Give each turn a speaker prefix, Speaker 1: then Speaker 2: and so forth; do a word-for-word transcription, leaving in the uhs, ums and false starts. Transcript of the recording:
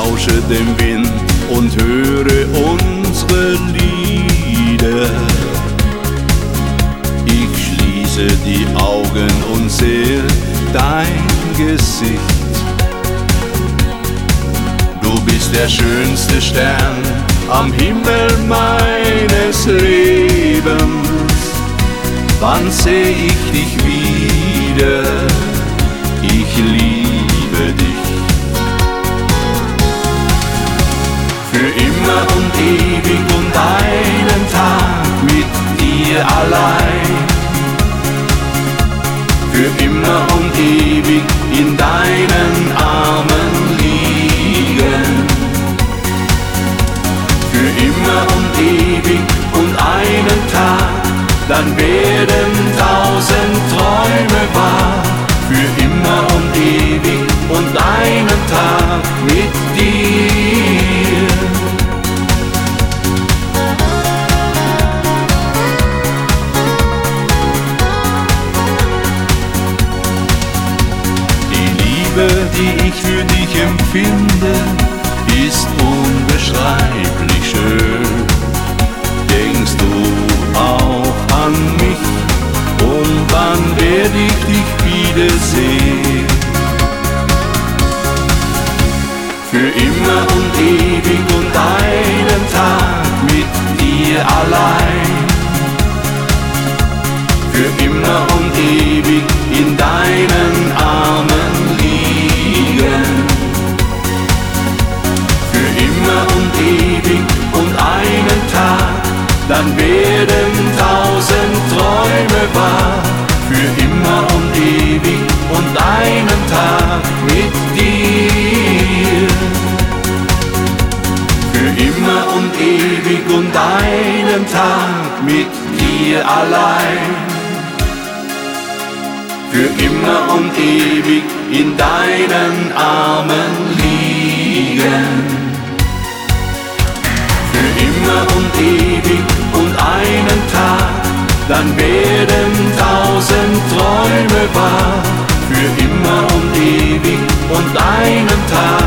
Speaker 1: lausche dem Wind und höre unsere Lieder. Ich schließe die Augen und sehe dein Gesicht. Du bist der schönste Stern am Himmel meines Lebens. Wann seh ich dich wieder? Ich liebe dich. Für immer und ewig und einen Tag mit dir allein. Für immer und ewig in deinen Armen liegen. Für immer und ewig und einen Tag, dann werden tausend Träume wahr. Für immer und ewig und einen Tag mit dir. Die Liebe, die ich für dich empfinde, ist unbeschreiblich schön. Denkst du auch an mich? Und wann werd ich dich wiedersehen? Für immer und ewig und einen Tag mit dir allein. Für immer und ewig in deinen Armen liegen. Für immer und ewig und einen Tag, dann werden tausend Träume wahr. Für immer und ewig und einen Tag mit dir. Für immer und ewig und einen Tag mit dir allein. Für immer und ewig in deinen Armen liegen. Für immer und ewig und einen Tag, dann werden tausend Träume wahr. Für immer und ewig und einen Tag